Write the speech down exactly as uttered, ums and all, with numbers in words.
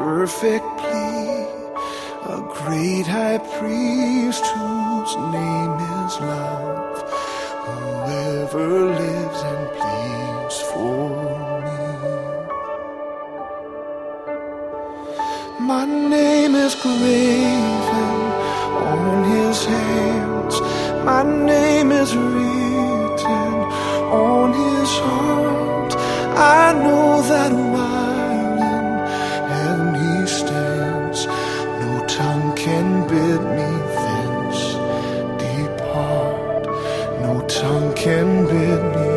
perfect plea, a great high priest whose name is love, whoever lives and pleads for me. My name is graven on his hands, my name is written on his heart. I know that while in heaven he stands, no tongue can bid me thence depart, no tongue can bid me